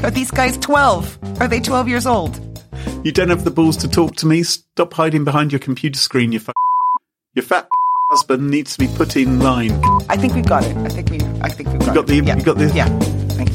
Are these guys 12? Are they 12 years old? You don't have the balls to talk to me? Stop hiding behind your computer screen, Your fat husband needs to be put in line. I think we've got it. I think we've got it. You got the... Yeah. Thank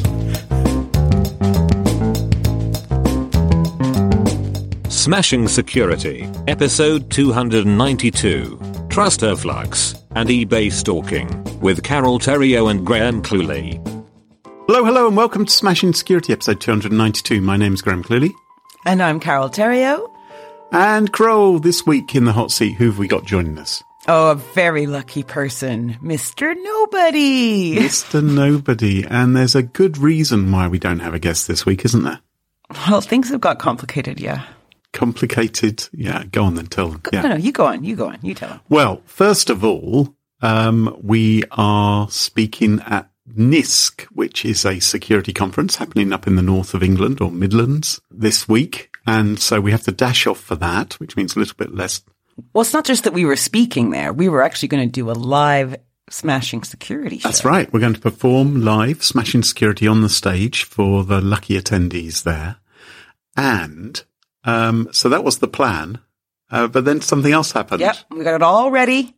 you. Smashing Security, episode 292, Truster Flux and eBay Stalking, with Carol Theriault and Graham Cluley. Hello, and welcome to Smashing Security, episode 292. My name's Graham Cluley. And I'm Carol Theriault. And Kroll, this week in the hot seat, who have we got joining us? Oh, a very lucky person, Mr. Nobody. Mr. Nobody. And there's a good reason why we don't have a guest this week, isn't there? Well, things have got complicated, yeah. Complicated? Yeah, go on then, tell them. Yeah. No, you go on, you tell them. Well, first of all, we are speaking at NISC, which is a security conference happening up in the north of England or Midlands this week. And so we have to dash off for that, which means a little bit less. Well, it's not just that we were speaking there. We were actually going to do a live Smashing Security show. That's right. We're going to perform live Smashing Security on the stage for the lucky attendees there. And so that was the plan. But then something else happened. Yep, we got it all ready.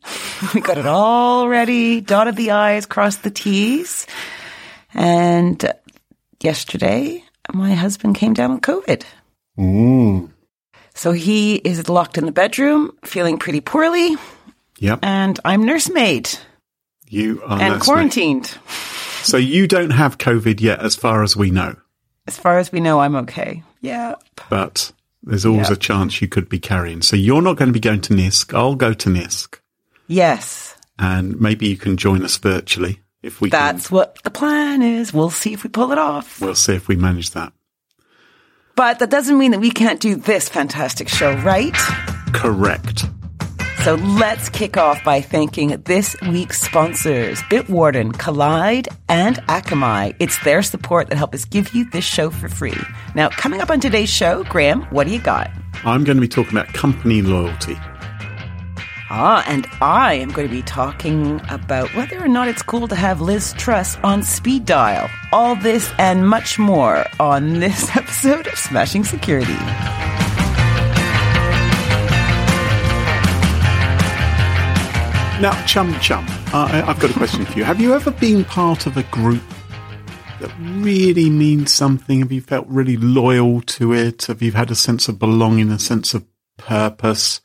Dotted the I's, crossed the T's. And yesterday, my husband came down with COVID. So he is locked in the bedroom, feeling pretty poorly. Yep. And I'm nursemaid. You are and nursemaid. Quarantined. So you don't have COVID yet, as far as we know. As far as we know, I'm okay. Yeah. But there's always a chance you could be carrying. So you're not going to be going to NISC. I'll go to NISC. Yes. And maybe you can join us virtually if we That's what the plan is. We'll see if we pull it off. We'll see if we manage that. But that doesn't mean that we can't do this fantastic show, right? Correct. So let's kick off by thanking this week's sponsors, Bitwarden, Collide, and Akamai. It's their support that help us give you this show for free. Now, coming up on today's show, Graham, what do you got? I'm going to be talking about company loyalty. And I am going to be talking about whether or not it's cool to have Liz Truss on speed dial. All this and much more on this episode of Smashing Security. Now, Chum, I've got a question for you. Have you ever been part of a group that really means something? Have you felt really loyal to it? Have you had a sense of belonging, a sense of purpose?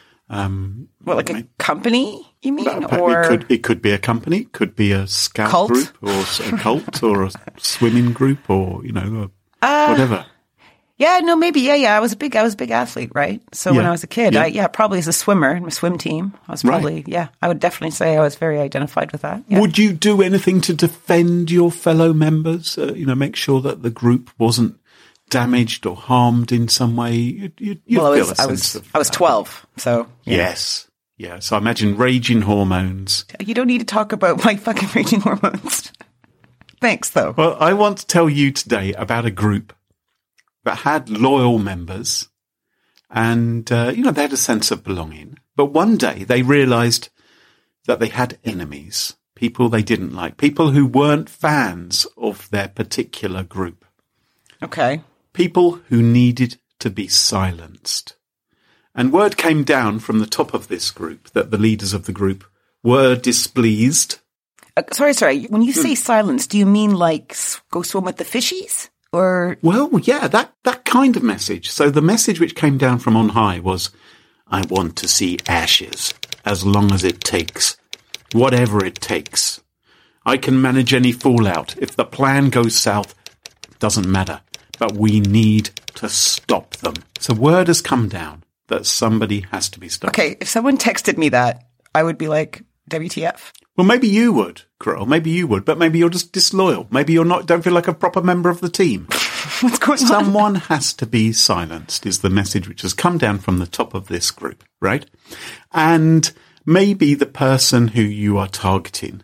Like a company, you mean? It could be a company, it could be a scout cult? Group, or a cult, or a swimming group, or, whatever. Yeah, no, maybe. Yeah. I was a big athlete, right? So when I was a kid, probably as a swimmer in my swim team, I was probably, I would definitely say I was very identified with that. Yeah. Would you do anything to defend your fellow members? Make sure that the group wasn't damaged or harmed in some way? I was 12, so. Yeah. Yes. Yeah. So I imagine raging hormones. You don't need to talk about my fucking raging hormones. Thanks, though. Well, I want to tell you today about a group that had loyal members and, they had a sense of belonging. But one day they realized that they had enemies, people they didn't like, people who weren't fans of their particular group. Okay. People who needed to be silenced. And word came down from the top of this group that the leaders of the group were displeased. Sorry. When you say silence, do you mean like go swim with the fishies? Or? Well, yeah, that kind of message. So the message which came down from on high was, I want to see ashes as long as it takes, whatever it takes. I can manage any fallout. If the plan goes south, it doesn't matter. But we need to stop them. So word has come down that somebody has to be stopped. Okay, if someone texted me that, I would be like, WTF? Well, maybe you would, Kroll. Maybe you would, but maybe you're just disloyal. Maybe don't feel like a proper member of the team. What's going on? Someone has to be silenced is the message which has come down from the top of this group, right? And maybe the person who you are targeting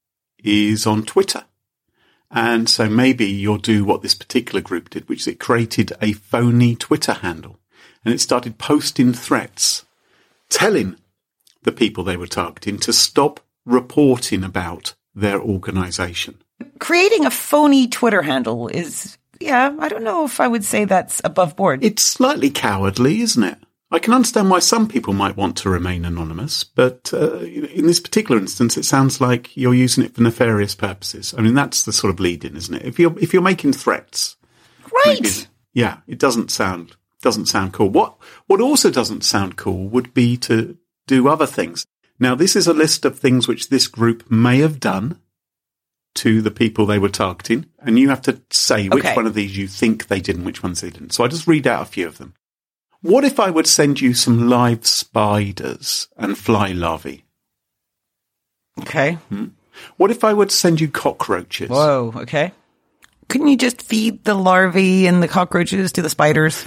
is on Twitter. And so maybe you'll do what this particular group did, which is it created a phony Twitter handle. And it started posting threats, telling the people they were targeting to stop reporting about their organisation. Creating a phony Twitter handle is Yeah, I don't know if I would say that's above board. It's slightly cowardly, isn't it? I can understand why some people might want to remain anonymous, but in this particular instance, it sounds like you're using it for nefarious purposes. I mean, that's the sort of lead-in, isn't it? If you're making threats, right? Yeah, it doesn't sound cool. What also doesn't sound cool would be to do other things. Now, this is a list of things which this group may have done to the people they were targeting, and you have to say which one of these you think they did and which ones they didn't. So I just read out a few of them. What if I would send you some live spiders and fly larvae? Okay. What if I would send you cockroaches? Whoa, okay. Couldn't you just feed the larvae and the cockroaches to the spiders?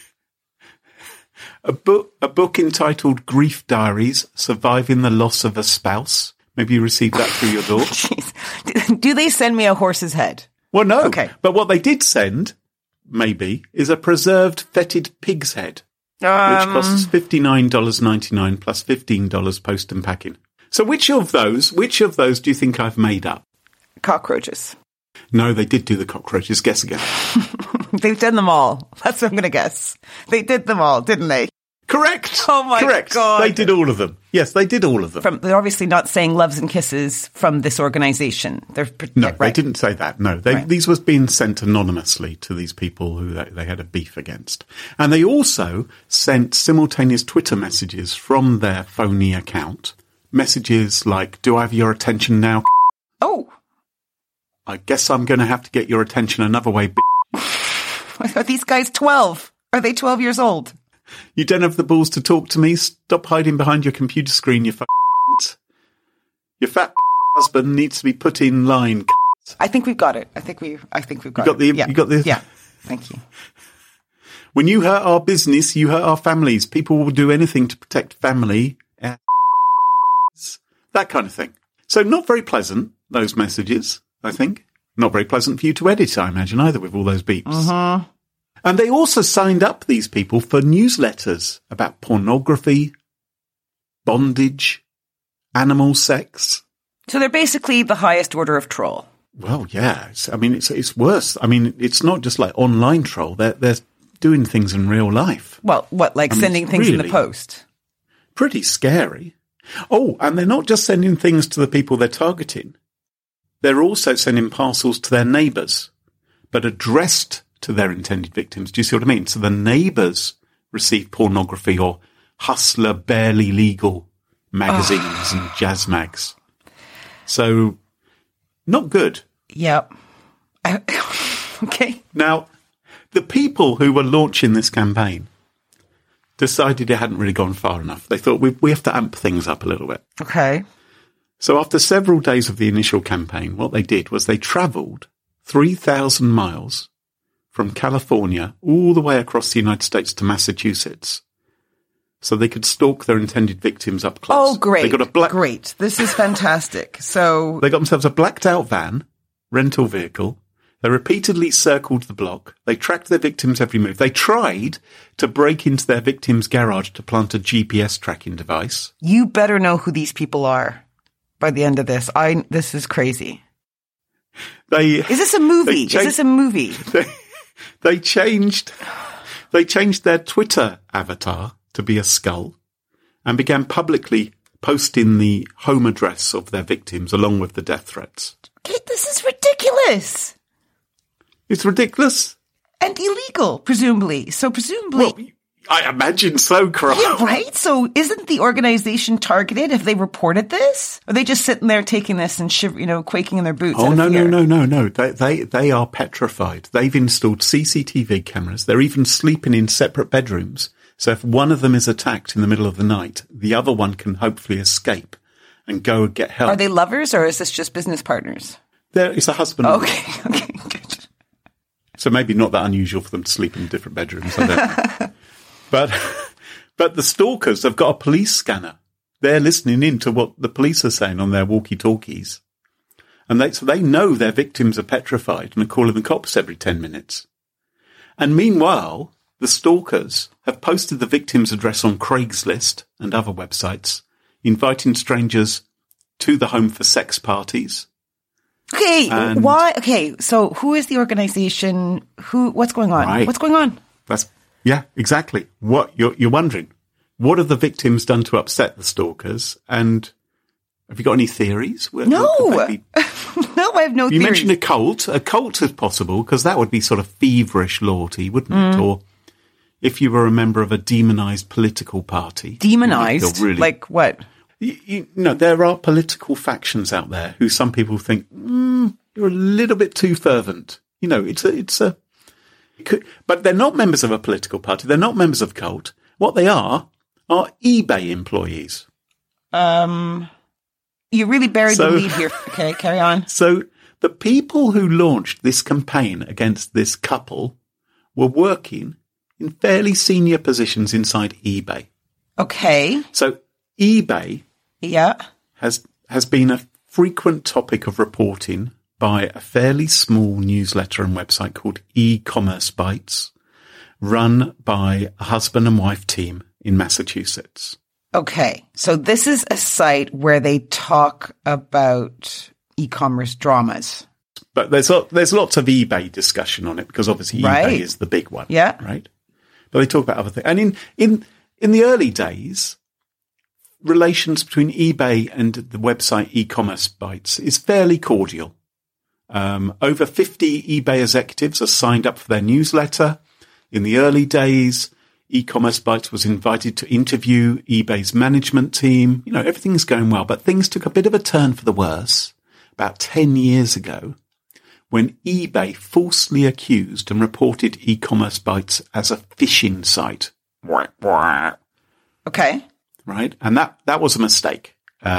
A book entitled Grief Diaries, Surviving the Loss of a Spouse. Maybe you received that through your door. Jeez. Do they send me a horse's head? Well, no. Okay. But what they did send, maybe, is a preserved fetid pig's head, which costs $59.99 plus $15 post and packing. So which of those do you think I've made up? Cockroaches. No, they did do the cockroaches. Guess again. They've done them all. That's what I'm going to guess. They did them all, didn't they? Correct. Oh my God. They did all of them. Yes, they did all of them. They're obviously not saying loves and kisses from this organization. No, they didn't say that. No, these was being sent anonymously to these people who they had a beef against. And they also sent simultaneous Twitter messages from their phony account. Messages like, do I have your attention now? Oh. I guess I'm going to have to get your attention another way. Are these guys 12? Are they 12 years old? You don't have the balls to talk to me. Stop hiding behind your computer screen, you Your fat husband needs to be put in line. I think we've got it. I think we've got it. You got this? Yeah. Thank you. When you hurt our business, you hurt our families. People will do anything to protect family. That kind of thing. So not very pleasant, those messages, I think. Not very pleasant for you to edit, I imagine, either, with all those beeps. Uh-huh. And they also signed up these people for newsletters about pornography, bondage, animal sex. So they're basically the highest order of troll. Well, yeah. It's worse. I mean, it's not just like online troll. They're doing things in real life. Well, what, like sending things in the post? Pretty scary. Oh, and they're not just sending things to the people they're targeting. They're also sending parcels to their neighbours, but addressed to their intended victims. Do you see what I mean? So the neighbours receive pornography or hustler, barely legal magazines and jazz mags. So, not good. Yep. Okay. Now, the people who were launching this campaign decided it hadn't really gone far enough. They thought, we have to amp things up a little bit. Okay. So after several days of the initial campaign, what they did was they travelled 3,000 miles from California all the way across the United States to Massachusetts so they could stalk their intended victims up close. Oh, great. They got Great. This is fantastic. So they got themselves a blacked-out van, rental vehicle. They repeatedly circled the block. They tracked their victims' every move. They tried to break into their victim's garage to plant a GPS tracking device. You better know who these people are by the end of this. This is crazy. Is this a movie? They changed their Twitter avatar to be a skull and began publicly posting the home address of their victims along with the death threats. This is ridiculous. It's ridiculous. And illegal, presumably. So presumably... Well, I imagine so, Carl. Yeah, right? So isn't the organization targeted if they reported this? Or are they just sitting there taking this and quaking in their boots? Oh, no. They are petrified. They've installed CCTV cameras. They're even sleeping in separate bedrooms. So if one of them is attacked in the middle of the night, the other one can hopefully escape and go and get help. Are they lovers or is this just business partners? It's a husband. Okay, good. So maybe not that unusual for them to sleep in different bedrooms. I don't know. But the stalkers have got a police scanner. They're listening in to what the police are saying on their walkie-talkies. And so they know their victims are petrified and are calling the cops every 10 minutes. And meanwhile, the stalkers have posted the victim's address on Craigslist and other websites, inviting strangers to the home for sex parties. Okay, And- why? Okay, so who is the organization? What's going on? Right. What's going on? Yeah, exactly. What you're wondering, what have the victims done to upset the stalkers? And have you got any theories? No. What could they be? No, I have no You theories. mentioned a cult. A cult is possible because that would be sort of feverish loyalty, wouldn't it? Or if you were a member of a demonized political party. Demonized? you might feel really, Like what? you know, there are political factions out there who some people think, you're a little bit too fervent. You know, but they're not members of a political party. They're not members of cult. What they are eBay employees. You really buried the lead here. Okay, carry on. So the people who launched this campaign against this couple were working in fairly senior positions inside eBay. Okay. So eBay Yeah. has been a frequent topic of reporting by a fairly small newsletter and website called E-Commerce Bytes, run by a husband and wife team in Massachusetts. Okay. So this is a site where they talk about e-commerce dramas. But there's lots of eBay discussion on it because obviously Right. eBay is the big one. Yeah. Right. But they talk about other things. And in the early days, relations between eBay and the website E-Commerce Bytes is fairly cordial. Over 50 eBay executives are signed up for their newsletter. In the early days, E-Commerce Bytes was invited to interview eBay's management team. You know, everything's going well, but things took a bit of a turn for the worse about 10 years ago when eBay falsely accused and reported E-Commerce Bytes as a phishing site. Okay. Right? And that was a mistake.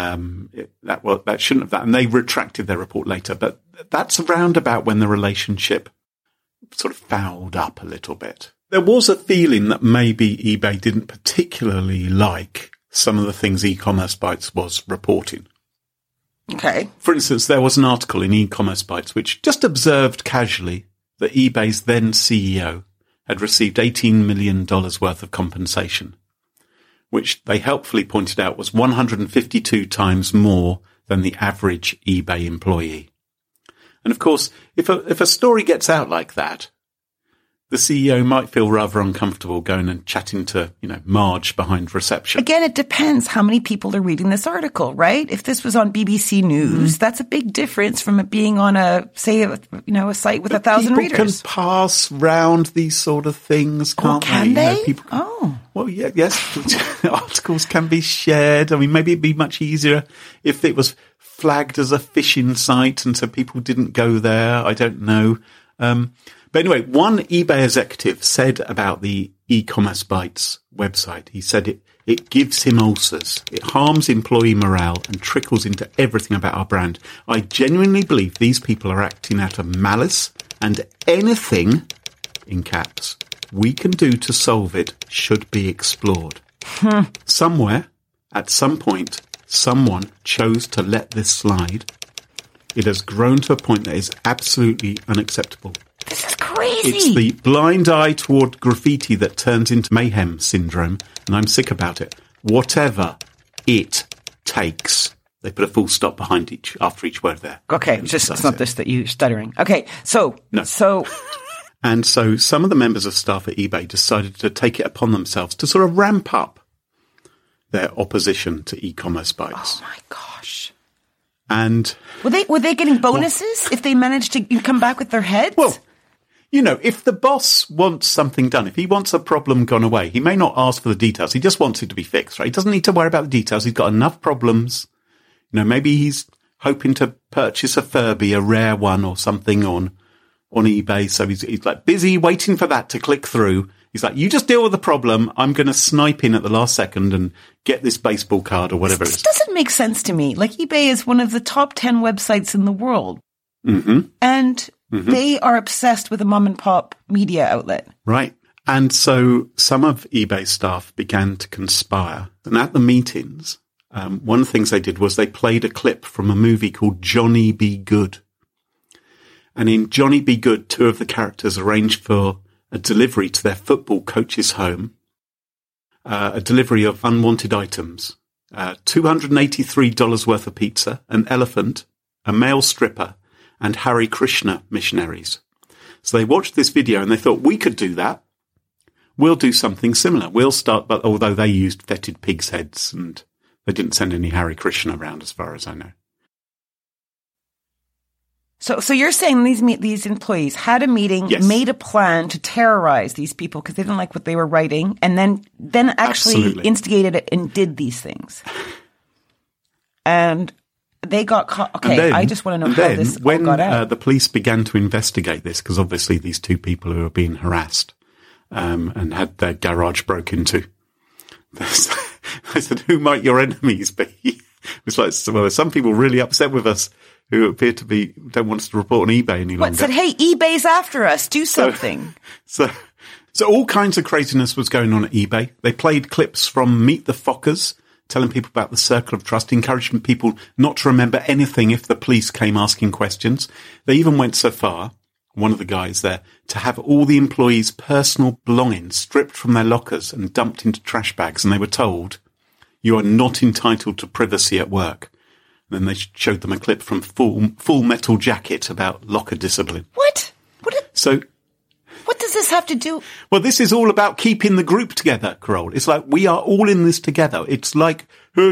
That shouldn't have that. And they retracted their report later, but that's around about when the relationship sort of fouled up a little bit. There was a feeling that maybe eBay didn't particularly like some of the things E-Commerce Bytes was reporting. Okay. For instance, there was an article in E-Commerce Bytes which just observed casually that eBay's then CEO had received $18 million worth of compensation, which they helpfully pointed out was 152 times more than the average eBay employee. And of course, if a story gets out like that, the CEO might feel rather uncomfortable going and chatting to, Marge behind reception. Again, it depends how many people are reading this article, right? If this was on BBC News, that's a big difference from it being on a site with 1,000 readers. People can pass round these sort of things, can't they? Can they? People Well, yeah, yes. Articles can be shared. I mean, maybe it'd be much easier if it was flagged as a phishing site and so people didn't go there. I don't know. But anyway, one eBay executive said about the E-Commerce Bytes website, he said it gives him ulcers. It harms employee morale and trickles into everything about our brand. I genuinely believe these people are acting out of malice and anything, in caps, we can do to solve it should be explored. Somewhere, at some point, someone chose to let this slide. It has grown to a point that is absolutely unacceptable. This is crazy. It's the blind eye toward graffiti that turns into mayhem syndrome, and I'm sick about it. Whatever it takes. They put a full stop after each word there. Okay, it's not this that you're stuttering. Okay, so... No. And so some of the members of staff at eBay decided to take it upon themselves to sort of ramp up their opposition to E-Commerce Bytes. Oh my gosh. And were they getting bonuses if they managed to come back with their heads? Well, if the boss wants something done, if he wants a problem gone away, he may not ask for the details. He just wants it to be fixed, right? He doesn't need to worry about the details. He's got enough problems. Maybe he's hoping to purchase a Furby, a rare one or something on eBay. So he's like busy waiting for that to click through. He's like, you just deal with the problem. I'm going to snipe in at the last second and get this baseball card or whatever it is. This doesn't make sense to me. Like, eBay is one of the top 10 websites in the world. Mm-hmm. And they are obsessed with a mom and pop media outlet. Right. And so some of eBay staff began to conspire. And at the meetings, one of the things they did was they played a clip from a movie called Johnny Be Good. And in Johnny Be Good, two of the characters arranged for a delivery to their football coach's home, a delivery of unwanted items, $283 worth of pizza, an elephant, a male stripper, and Hare Krishna missionaries. So they watched this video and they thought, we could do that. We'll do something similar. We'll start, but although they used fetid pigs' heads and they didn't send any Hare Krishna around as far as I know. So you're saying these employees had a meeting, Yes. made a plan to terrorize these people because they didn't like what they were writing, and then actually Absolutely. instigated it and did these things. And they got caught. Okay, And then- I just want to know and how then this all when got out. the police began to investigate this, because obviously these two people who were being harassed and had their garage broke into, I said, who might your enemies be? It was like, well, some people really upset with us who appear to be, don't want us to report on eBay any longer. What said, hey, eBay's after us, do something. So all kinds of craziness was going on at eBay. They played clips from Meet the Fockers, telling people about the circle of trust, encouraging people not to remember anything if the police came asking questions. They even went so far, one of the guys there, to have all the employees' personal belongings stripped from their lockers and dumped into trash bags. And they were told, you are not entitled to privacy at work. Then they showed them a clip from Full Metal Jacket about locker discipline. What? So, What does this have to do? well, this is all about keeping the group together, Carole. It's like we are all in this together. It's like, you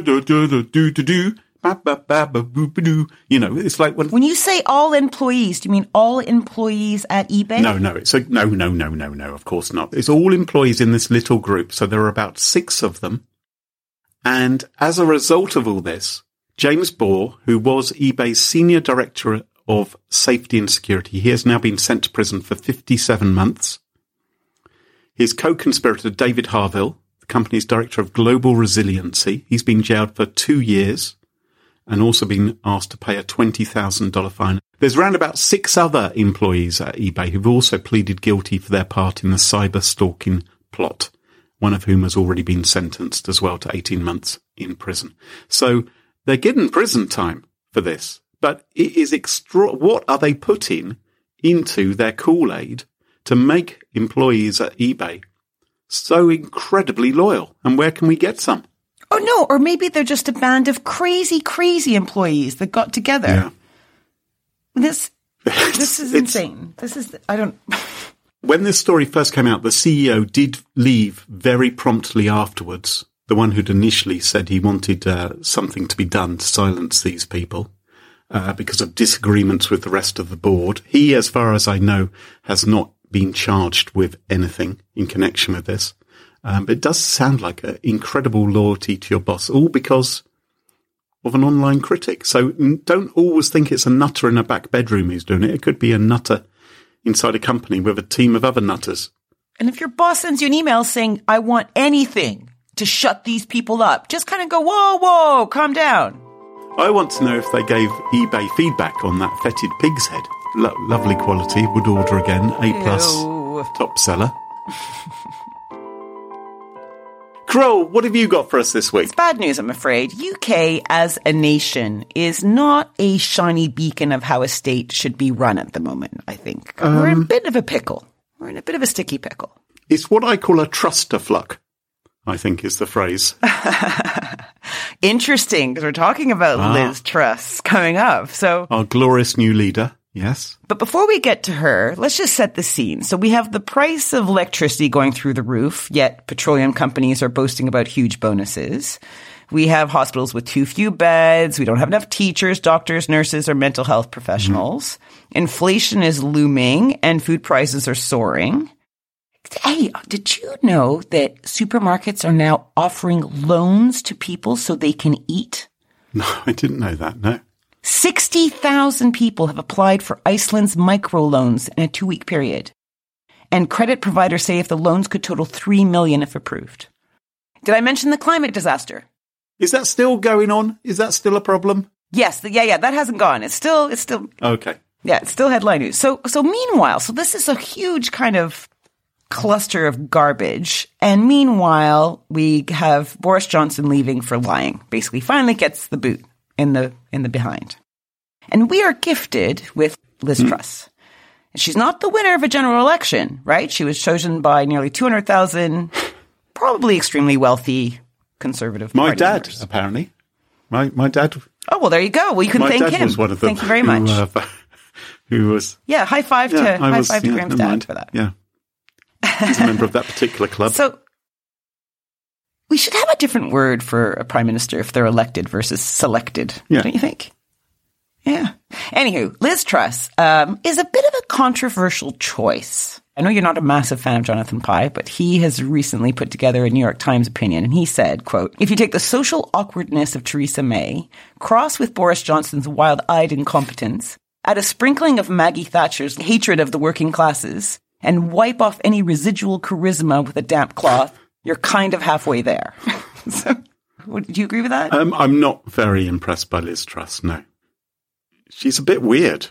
know, it's like When you say all employees, do you mean all employees at eBay? No, of course not. It's all employees in this little group. So there are about 6 of them. And as a result of all this, James Bohr, who was eBay's senior director of safety and security, he has now been sent to prison for 57 months. His co-conspirator, David Harville, the company's director of global resiliency, he's been jailed for 2 years and also been asked to pay a $20,000 fine. There's around about 6 other employees at eBay who've also pleaded guilty for their part in the cyber stalking plot, one of whom has already been sentenced as well to 18 months in prison. So they're getting prison time for this, but it is what are they putting into their Kool-Aid to make employees at eBay so incredibly loyal? And where can we get some? Oh, no. Or maybe they're just a band of crazy, crazy employees that got together. Yeah. This is insane. When this story first came out, the CEO did leave very promptly afterwards. The one who'd initially said he wanted something to be done to silence these people because of disagreements with the rest of the board. He, as far as I know, has not been charged with anything in connection with this. But it does sound like an incredible loyalty to your boss, all because of an online critic. So don't always think it's a nutter in a back bedroom who's doing it. It could be a nutter inside a company with a team of other nutters. And if your boss sends you an email saying, I want anything to shut these people up, just kind of go, whoa, calm down. I want to know if they gave eBay feedback on that fetid pig's head. Lovely quality, would order again, A+, Ew. top seller. Carole, what have you got for us this week? It's bad news, I'm afraid. UK as a nation is not a shiny beacon of how a state should be run at the moment, I think. We're in a bit of a pickle. We're in a bit of a sticky pickle. It's what I call a trusterfluck, I think is the phrase. Interesting, because we're talking about Liz Truss coming up. So, Our glorious new leader, yes. but before we get to her, let's just set the scene. So we have the price of electricity going through the roof, yet petroleum companies are boasting about huge bonuses. We have hospitals with too few beds. We don't have enough teachers, doctors, nurses, or mental health professionals. Inflation is looming and food prices are soaring. Hey, did you know that supermarkets are now offering loans to people so they can eat? No, I didn't know that, no. 60,000 people have applied for Iceland's microloans in a 2-week period. And credit providers say if the loans could total $3 million if approved. Did I mention the climate disaster? Is that still going on? Is that still a problem? Yes, that hasn't gone. It's still Okay. Yeah, it's still headline news. So meanwhile, this is a huge kind of cluster of garbage. And meanwhile, we have Boris Johnson leaving for lying. Basically, finally gets the boot in the behind. And we are gifted with Liz Truss. She's not the winner of a general election, right? She was chosen by nearly 200,000, probably extremely wealthy conservative My party dad, members. apparently. My dad. Oh, well, there you go. Well, you can My thank dad him. was one of them. Thank you very who, much. who was... Yeah, high five to Graham's dad for that. Yeah. He's a member of that particular club. So we should have a different word for a prime minister if they're elected versus selected, don't you think? Yeah. Anywho, Liz Truss is a bit of a controversial choice. I know you're not a massive fan of Jonathan Pye, but he has recently put together a New York Times opinion, and he said, quote, "If you take the social awkwardness of Theresa May, cross with Boris Johnson's wild-eyed incompetence, add a sprinkling of Maggie Thatcher's hatred of the working classes, and wipe off any residual charisma with a damp cloth, you're kind of halfway there." So, do you agree with that? I'm not very impressed by Liz Truss, no. She's a bit weird.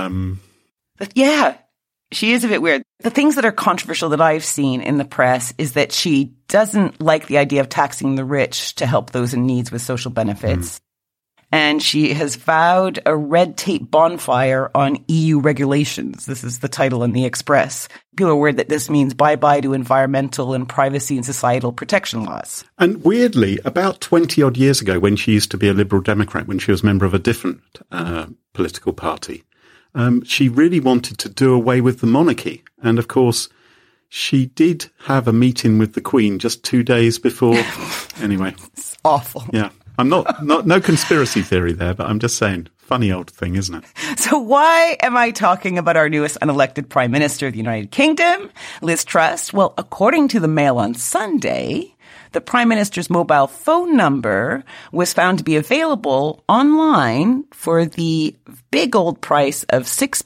Yeah, she is a bit weird. The things that are controversial that I've seen in the press is that she doesn't like the idea of taxing the rich to help those in need with social benefits. And she has vowed a red tape bonfire on EU regulations. This is the title in the Express. People are worried that this means bye-bye to environmental and privacy and societal protection laws. And weirdly, about 20-odd years ago, when she used to be a Liberal Democrat, when she was a member of a different political party, she really wanted to do away with the monarchy. And, of course, she did have a meeting with the Queen just 2 days before. Anyway. It's awful. Yeah. I'm no conspiracy theory there, but I'm just saying, funny old thing, isn't it? So why am I talking about our newest unelected Prime Minister of the United Kingdom, Liz Truss? Well, according to the Mail on Sunday, the Prime Minister's mobile phone number was found to be available online for the big old price of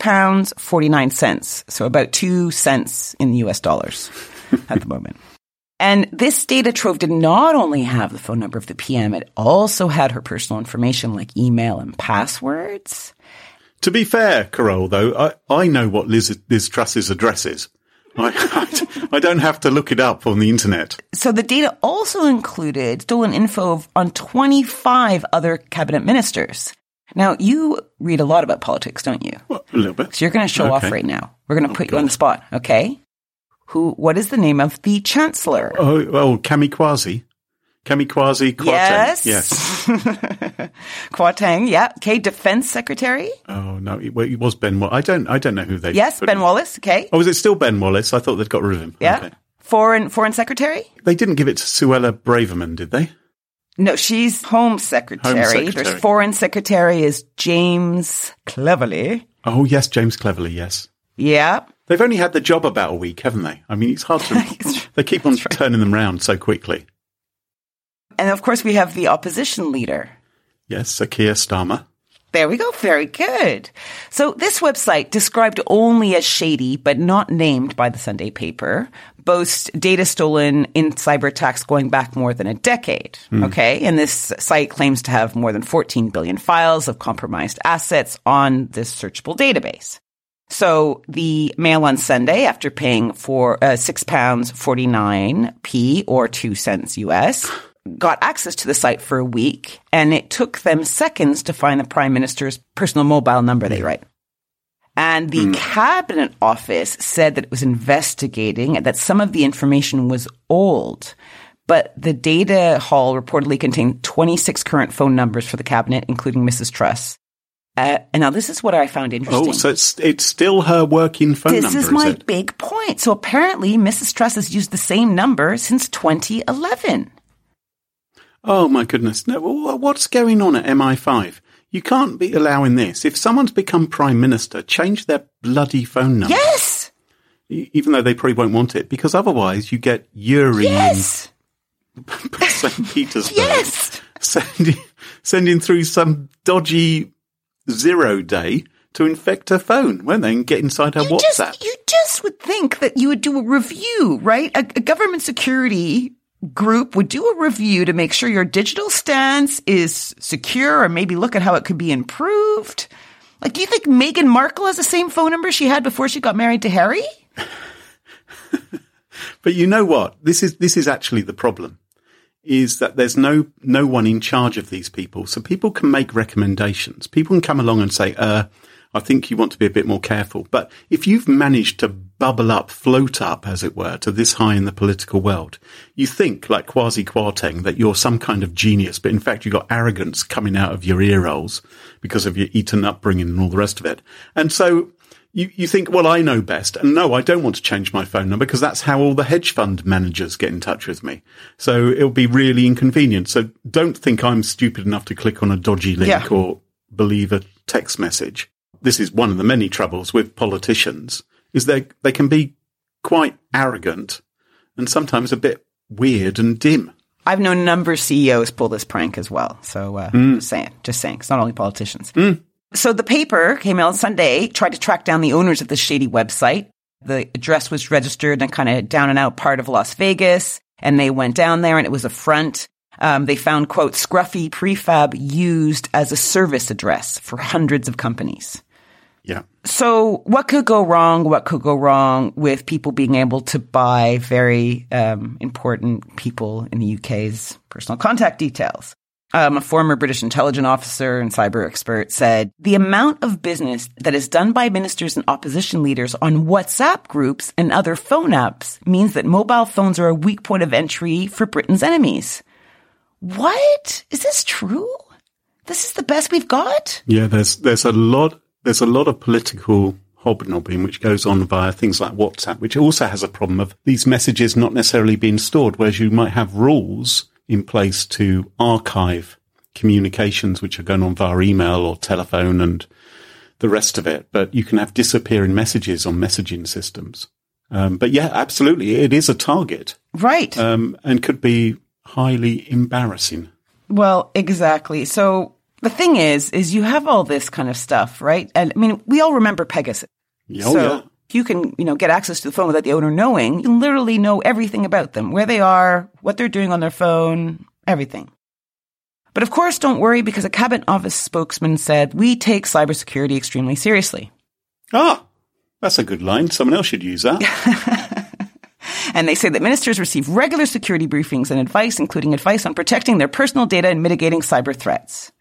£6.49, so about 2 cents in US dollars at the moment. And this data trove did not only have the phone number of the PM, it also had her personal information like email and passwords. To be fair, Carole, though, I know what Liz Truss's address is. I don't have to look it up on the internet. So the data also included stolen info on 25 other cabinet ministers. Now, you read a lot about politics, don't you? Well, a little bit. So you're going to show off right now. We're going to put you on the spot, okay? What is the name of the Chancellor? Oh, Kami Kwasi. Kami Kwasi Kwarteng. Yes. Kwarteng, yeah. Okay, Defense Secretary. Oh, no, it was Ben Wallace. I don't know who they... Yes, Ben Wallace, okay. Oh, is it still Ben Wallace? I thought they'd got rid of him. Yeah. Okay. Foreign Secretary? They didn't give it to Suella Braverman, did they? No, she's Home Secretary. Home Secretary. There's Foreign Secretary is James Cleverly. Oh, yes, James Cleverly, yes. Yeah. They've only had the job about a week, haven't they? I mean, it's hard to... They keep on turning them round so quickly. And, of course, we have the opposition leader. Yes, Sir Keir Starmer. There we go. Very good. So this website, described only as shady but not named by the Sunday paper, boasts data stolen in cyber attacks going back more than a decade. Okay. And this site claims to have more than 14 billion files of compromised assets on this searchable database. So the Mail on Sunday, after paying for £6.49 or 2 cents US, got access to the site for a week, and it took them seconds to find the Prime Minister's personal mobile number, they write. And the Cabinet Office said that it was investigating and that some of the information was old. But the data haul reportedly contained 26 current phone numbers for the Cabinet, including Mrs. Truss. And now this is what I found interesting. Oh, so it's still her working phone number, This is my big point. So apparently Mrs. Truss has used the same number since 2011. Oh, my goodness. No, what's going on at MI5? You can't be allowing this. If someone's become Prime Minister, change their bloody phone number. Yes! Even though they probably won't want it, because otherwise you get Yuri in St. Petersburg sending through some dodgy 0 day to infect her phone, won't they, and get inside her WhatsApp. You just would think that you would do a review, right? A government security group would do a review to make sure your digital stance is secure or maybe look at how it could be improved. Like, do you think Meghan Markle has the same phone number she had before she got married to Harry? But you know what? This is actually the problem, is that there's no one in charge of these people. So people can make recommendations. People can come along and say, I think you want to be a bit more careful. But if you've managed to bubble up, float up, as it were, to this high in the political world, you think, like Kwasi Kwarteng, that you're some kind of genius, but in fact you've got arrogance coming out of your ear holes because of your Eton upbringing and all the rest of it. And so you think, well, I know best. And no, I don't want to change my phone number because that's how all the hedge fund managers get in touch with me. So it'll be really inconvenient. So don't think I'm stupid enough to click on a dodgy link or believe a text message. This is one of the many troubles with politicians, is they can be quite arrogant and sometimes a bit weird and dim. I've known a number of CEOs pull this prank as well. So just saying, it's not only politicians. So the paper came out on Sunday, tried to track down the owners of this shady website. The address was registered in a kind of down and out part of Las Vegas, and they went down there and it was a front. They found, quote, scruffy prefab used as a service address for hundreds of companies. Yeah. So what could go wrong? What could go wrong with people being able to buy very important people in the UK's personal contact details? A former British intelligence officer and cyber expert said, the amount of business that is done by ministers and opposition leaders on WhatsApp groups and other phone apps means that mobile phones are a weak point of entry for Britain's enemies. What? Is this true? This is the best we've got? Yeah, there's a lot of political hobnobbing which goes on via things like WhatsApp, which also has a problem of these messages not necessarily being stored, whereas you might have rules in place to archive communications which are going on via email or telephone and the rest of it. But you can have disappearing messages on messaging systems. But yeah, absolutely. It is a target. Right. And could be highly embarrassing. Well, exactly. So the thing is you have all this kind of stuff, right? And I mean, we all remember Pegasus. Yeah. You can, get access to the phone without the owner knowing. You literally know everything about them, where they are, what they're doing on their phone, everything. But of course, don't worry, because a Cabinet Office spokesman said, we take cybersecurity extremely seriously. Ah, that's a good line. Someone else should use that. And they say that ministers receive regular security briefings and advice, including advice on protecting their personal data and mitigating cyber threats.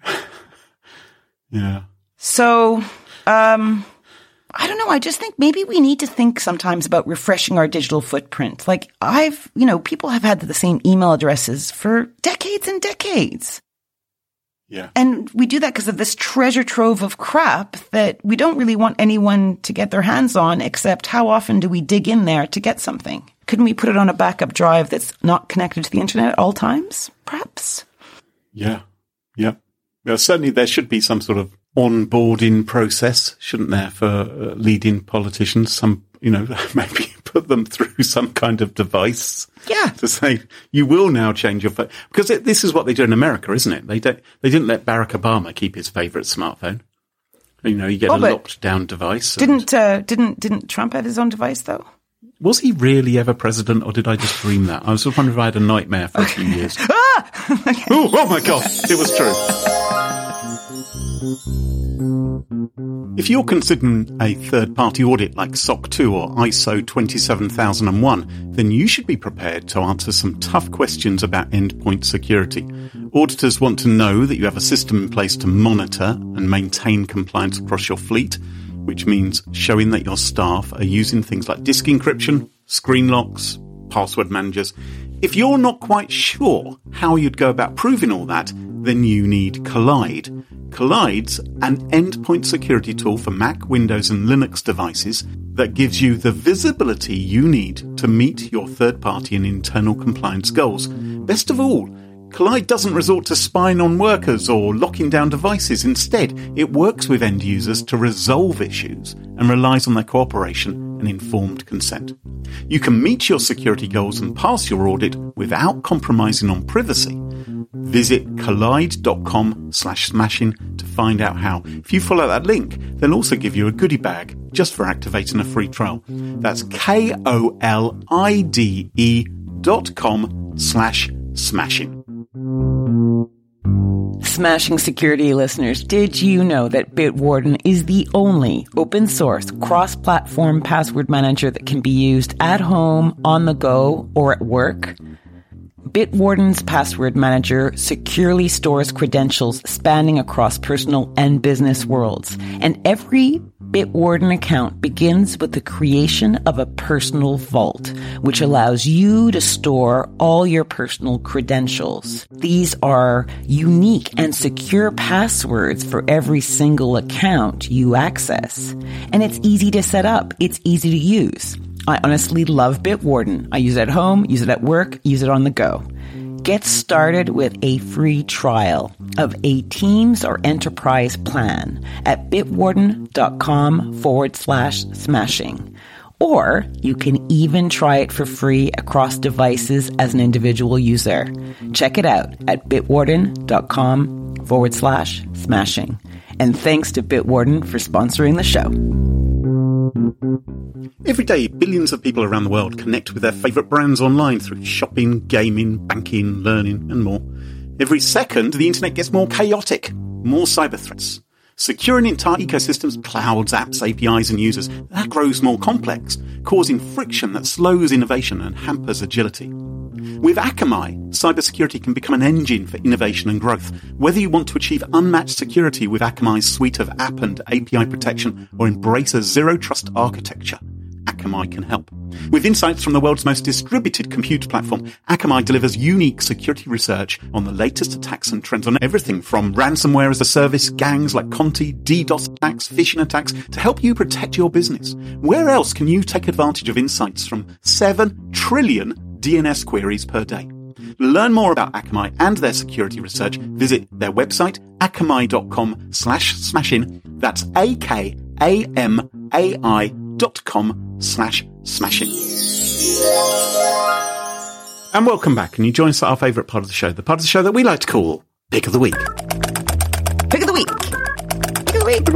Yeah. So, I don't know. I just think maybe we need to think sometimes about refreshing our digital footprint. Like people have had the same email addresses for decades and decades. Yeah. And we do that because of this treasure trove of crap that we don't really want anyone to get their hands on, except how often do we dig in there to get something? Couldn't we put it on a backup drive that's not connected to the internet at all times, perhaps? Yeah. Yeah. Well, certainly there should be some sort of onboarding process, shouldn't there, for leading politicians? Maybe put them through some kind of device. Yeah. To say, you will now change your phone. Because this is what they do in America, isn't it? They didn't let Barack Obama keep his favourite smartphone. You get a locked down device. Didn't Trump have his own device though? Was he really ever president, or did I just dream that? I was just wondering if I had a nightmare for a few years. Okay. Oh my God, it was true. If you're considering a third-party audit like SOC 2 or ISO 27001, then you should be prepared to answer some tough questions about endpoint security. Auditors want to know that you have a system in place to monitor and maintain compliance across your fleet, which means showing that your staff are using things like disk encryption, screen locks, password managers. If you're not quite sure how you'd go about proving all that, then you need Collide. Collide's an endpoint security tool for Mac, Windows and Linux devices that gives you the visibility you need to meet your third-party and internal compliance goals. Best of all, Collide doesn't resort to spying on workers or locking down devices. Instead, it works with end users to resolve issues and relies on their cooperation and informed consent. You can meet your security goals and pass your audit without compromising on privacy. Visit collide.com/smashing to find out how. If you follow that link, they'll also give you a goodie bag just for activating a free trial. That's KOLIDE.com/smashing. Smashing Security listeners, did you know that Bitwarden is the only open source cross-platform password manager that can be used at home, on the go, or at work? Bitwarden's password manager securely stores credentials spanning across personal and business worlds. And every Bitwarden account begins with the creation of a personal vault, which allows you to store all your personal credentials. These are unique and secure passwords for every single account you access. And it's easy to set up. It's easy to use. I honestly love Bitwarden. I use it at home, use it at work, use it on the go. Get started with a free trial of a Teams or Enterprise plan at bitwarden.com/smashing. Or you can even try it for free across devices as an individual user. Check it out at bitwarden.com/smashing. And thanks to Bitwarden for sponsoring the show. Every day, billions of people around the world connect with their favourite brands online through shopping, gaming, banking, learning, and more. Every second, the internet gets more chaotic, more cyber threats. Securing entire ecosystems, clouds, apps, APIs, and users, that grows more complex, causing friction that slows innovation and hampers agility. With Akamai, cybersecurity can become an engine for innovation and growth. Whether you want to achieve unmatched security with Akamai's suite of app and API protection or embrace a zero-trust architecture, Akamai can help. With insights from the world's most distributed compute platform, Akamai delivers unique security research on the latest attacks and trends on everything from ransomware as a service, gangs like Conti, DDoS attacks, phishing attacks, to help you protect your business. Where else can you take advantage of insights from 7 trillion DNS queries per day? Learn more about Akamai and their security research. Visit their website, akamai.com/smashing. That's akamai.com/smashing. And welcome back. And you join us at our favourite part of the show, the part of the show that we like to call Pick of the Week. Pick of the week. Pick of the week.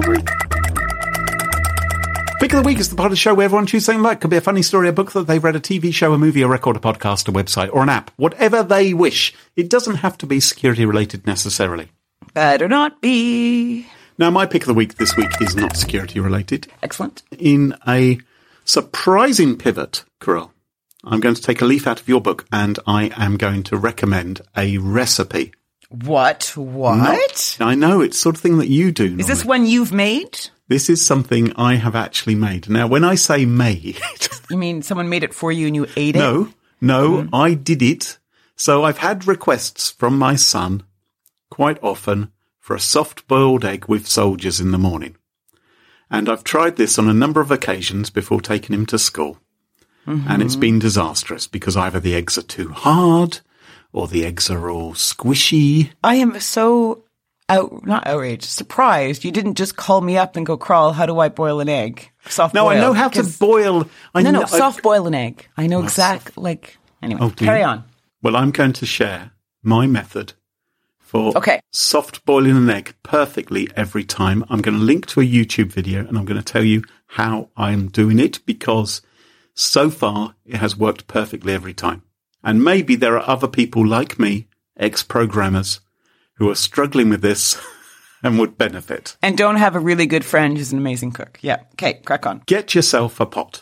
Pick of the Week is the part of the show where everyone chooses something like. Could be a funny story, a book that they've read, a TV show, a movie, a record, a podcast, a website, or an app. Whatever they wish. It doesn't have to be security related necessarily. Better not be. Now, my Pick of the Week this week is not security related. Excellent. In a surprising pivot, Carol, I'm going to take a leaf out of your book and I am going to recommend a recipe. What? I know, it's the sort of thing that you do. Is this one you've made? This is something I have actually made. Now, when I say made... You mean someone made it for you and you ate it? No, I did it. So I've had requests from my son quite often for a soft-boiled egg with soldiers in the morning. And I've tried this on a number of occasions before taking him to school. Mm-hmm. And it's been disastrous because either the eggs are too hard or the eggs are all squishy. I am so... not outraged, surprised. You didn't just call me up and go, Carl, how do I boil an egg? Soft boil. No, I know how to boil. Soft boil an egg. I know anyway, carry on. Well, I'm going to share my method for soft boiling an egg perfectly every time. I'm going to link to a YouTube video and I'm going to tell you how I'm doing it because so far it has worked perfectly every time. And maybe there are other people like me, ex-programmers, who are struggling with this and would benefit. And don't have a really good friend who's an amazing cook. Yeah. Okay, crack on. Get yourself a pot.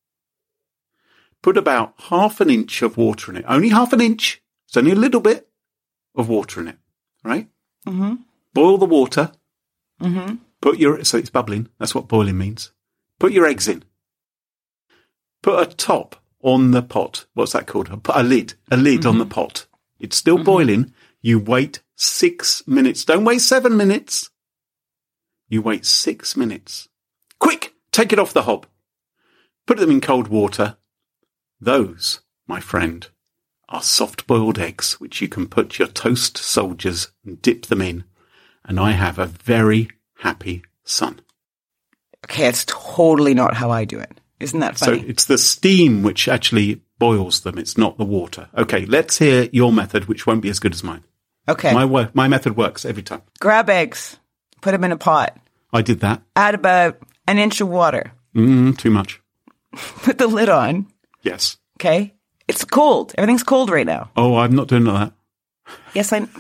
Put about half an inch of water in it. Only half an inch. It's only a little bit of water in it, right? Mm-hmm. Boil the water. Mm-hmm. So it's bubbling. That's what boiling means. Put your eggs in. Put a top on the pot. What's that called? A lid on the pot. It's still boiling. You wait 6 minutes. Don't wait 7 minutes. You wait 6 minutes. Quick! Take it off the hob. Put them in cold water. Those, my friend, are soft-boiled eggs, which you can put your toast soldiers and dip them in. And I have a very happy son. Okay, it's totally not how I do it. Isn't that funny? So it's the steam which actually boils them. It's not the water. Okay, let's hear your method, which won't be as good as mine. Okay. My method works every time. Grab eggs. Put them in a pot. I did that. Add about an inch of water. Too much. Put the lid on. Yes. Okay. It's cold. Everything's cold right now. Oh, I'm not doing that. Yes, I...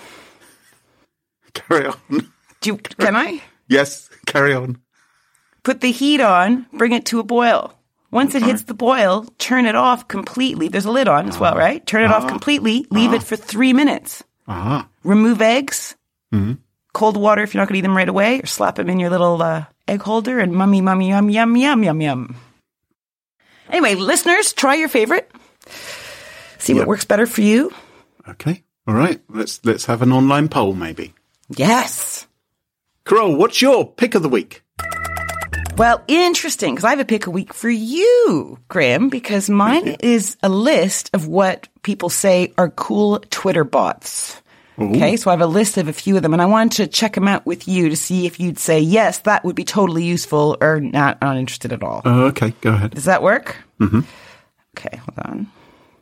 Carry on. Can I? Yes, carry on. Put the heat on. Bring it to a boil. Once it hits the boil, turn it off completely. There's a lid on as well, right? Turn it off completely. Leave it for 3 minutes. Remove eggs. Cold water if you're not going to eat them right away, or slap them in your little egg holder and mummy, yum, yum, yum, yum, yum. Anyway, listeners, try your favorite. See what works better for you. Okay. All right. Let's have an online poll, maybe. Yes. Carol, what's your pick of the week? Well, interesting, because I have a pick a week for you, Graham, because mine is a list of what people say are cool Twitter bots. Ooh. Okay, so I have a list of a few of them, and I wanted to check them out with you to see if you'd say, yes, that would be totally useful, or not interested at all. Okay, go ahead. Does that work? Mm-hmm. Okay, hold on.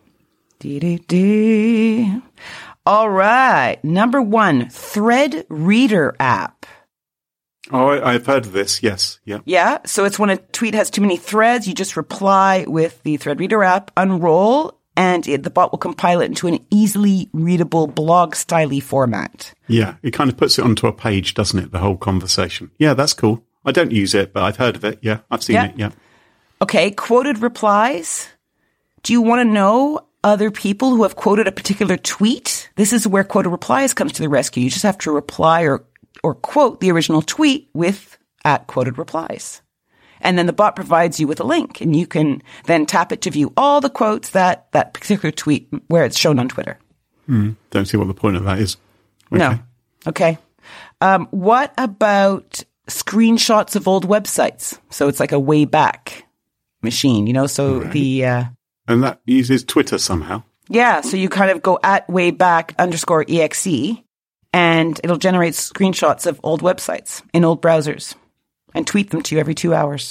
Dee-dee-dee. All right, number 1, Thread Reader app. Oh, I've heard of this, yes. Yeah. Yeah, so it's when a tweet has too many threads, you just reply with the Thread Reader app, unroll, and the bot will compile it into an easily readable blog-style format. Yeah, it kind of puts it onto a page, doesn't it, the whole conversation? Yeah, that's cool. I don't use it, but I've heard of it. Yeah, I've seen it, yeah. Okay, quoted replies. Do you want to know other people who have quoted a particular tweet? This is where quoted replies comes to the rescue. You just have to reply or quote the original tweet with @quoted replies. And then the bot provides you with a link, and you can then tap it to view all the quotes that particular tweet where it's shown on Twitter. Don't see what the point of that is. Okay. No. Okay. What about screenshots of old websites? So it's like a way back machine, so right. And that uses Twitter somehow? Yeah, so you kind of go @wayback_exe, and it'll generate screenshots of old websites in old browsers and tweet them to you every 2 hours.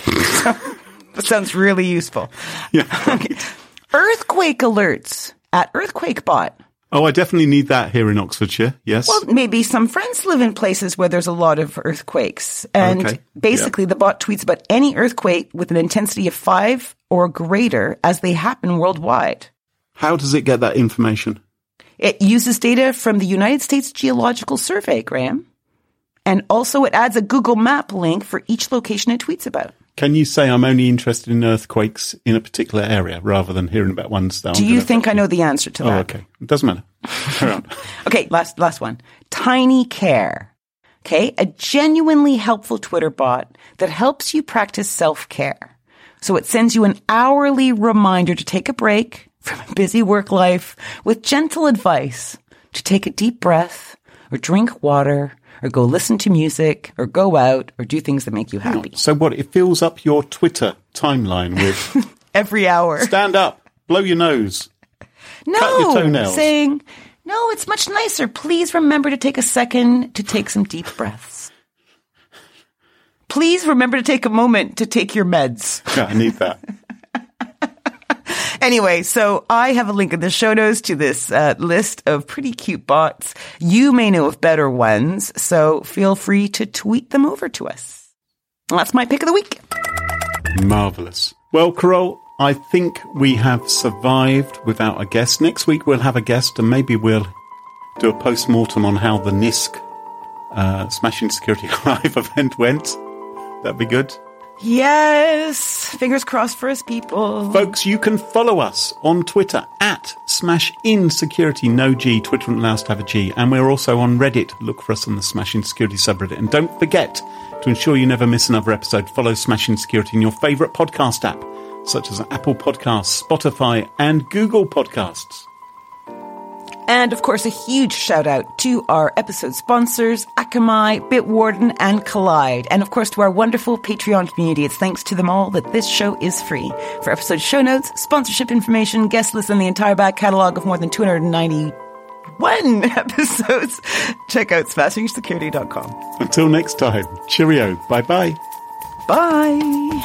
That sounds really useful. Yeah. Okay. Earthquake alerts @EarthquakeBot. Oh, I definitely need that here in Oxfordshire, yes. Well, maybe some friends live in places where there's a lot of earthquakes. And basically the bot tweets about any earthquake with an intensity of 5 or greater as they happen worldwide. How does it get that information? It uses data from the United States Geological Survey, Graham. And also it adds a Google Map link for each location it tweets about. Can you say I'm only interested in earthquakes in a particular area rather than hearing about ones that Do you think I know the answer to that? Oh, okay. It doesn't matter. Carry on. Okay, last one. Tiny Care. Okay, a genuinely helpful Twitter bot that helps you practice self-care. So it sends you an hourly reminder to take a break from a busy work life with gentle advice to take a deep breath or drink water or go listen to music, or go out, or do things that make you happy. So what, it fills up your Twitter timeline with... Every hour. Stand up, blow your nose, no, cut your toenails. Saying, no, it's much nicer. Please remember to take a second to take some deep breaths. Please remember to take a moment to take your meds. Yeah, I need that. Anyway, so I have a link in the show notes to this list of pretty cute bots. You may know of better ones, so feel free to tweet them over to us. Well, that's my pick of the week. Marvellous. Well, Carol, I think we have survived without a guest. Next week we'll have a guest, and maybe we'll do a post-mortem on how the NISC Smashing Security Live event went. That'd be good. Yes. Fingers crossed for us, people. Folks, you can follow us on Twitter @SmashInSecurity. No G. Twitter wouldn't allow us to have a G. And we're also on Reddit. Look for us on the Smashing Security subreddit. And don't forget to ensure you never miss another episode. Follow Smashing Security in your favourite podcast app, such as Apple Podcasts, Spotify, and Google Podcasts. And, of course, a huge shout-out to our episode sponsors, Akamai, Bitwarden, and Collide. And, of course, to our wonderful Patreon community. It's thanks to them all that this show is free. For episode show notes, sponsorship information, guest lists, and the entire back catalog of more than 291 episodes, check out SmashingSecurity.com. Until next time, cheerio. Bye-bye. Bye.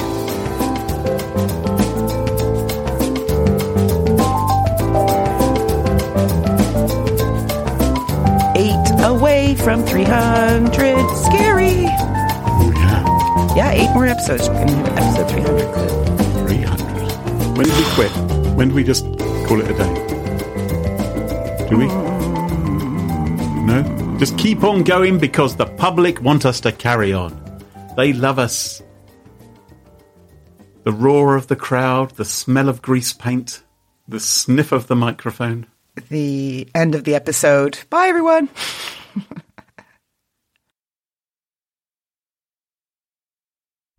Away from 300. Scary. Oh, yeah. Yeah, 8 more episodes. Episode 300. 300. When did we quit? When did we just call it a day? Do we? No? Just keep on going because the public want us to carry on. They love us. The roar of the crowd, the smell of grease paint, the sniff of the microphone. The end of the episode. Bye, everyone.